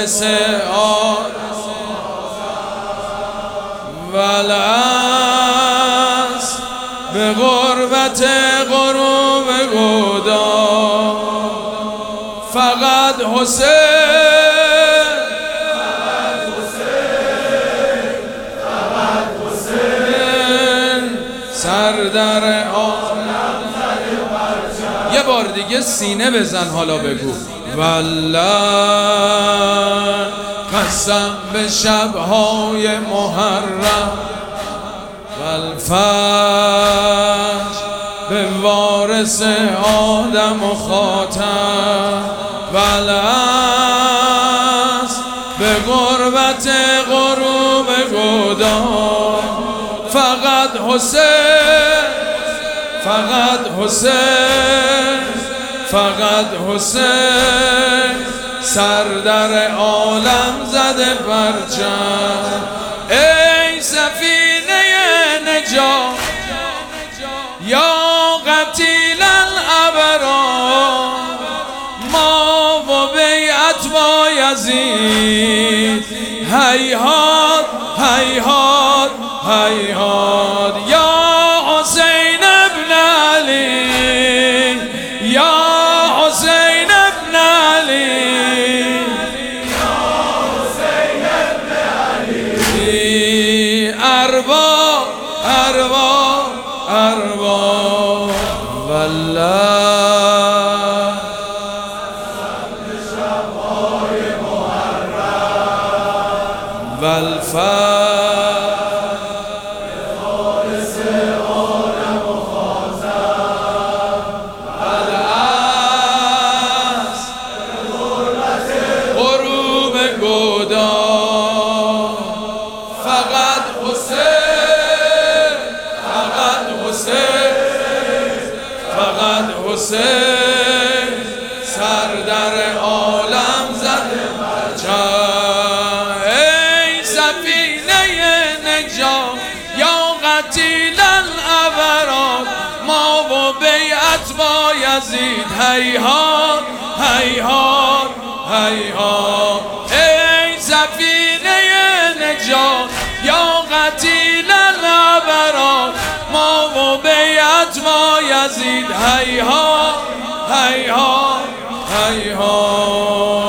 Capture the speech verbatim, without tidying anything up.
وارث آدم ولست به غربت غروب گدا فقط حسین سر در عالم زده پرچم. یه بار دیگه سینه بزن حالا بگو والله قسم به شبهای محرم والفجر به وارث آدم و خاتم ولست به غربت غروب گدا فقط حسین فقط حسین فقط حسین سر در عالم زده پرچم. ای سفینه نجات یا قتیل الابرار ما و بیعت با یزید هیهات هیهات هیهات یا حسین ابن علی یا حسین ابن علی یا حسین ابن علی ارباب ارباب ارباب والله شبهای محرم والفجر فقط حسین فقط حسین فقط حسین سر در عالم زده پرچم. ای سفینه نجات یا قتیل الابرار ما و بیعت با یزید هیهات هیهات هیهات. ای سفینه نجات یا قتیل الابرار ما و بیعت با یزید هیهات هیهات هیهات.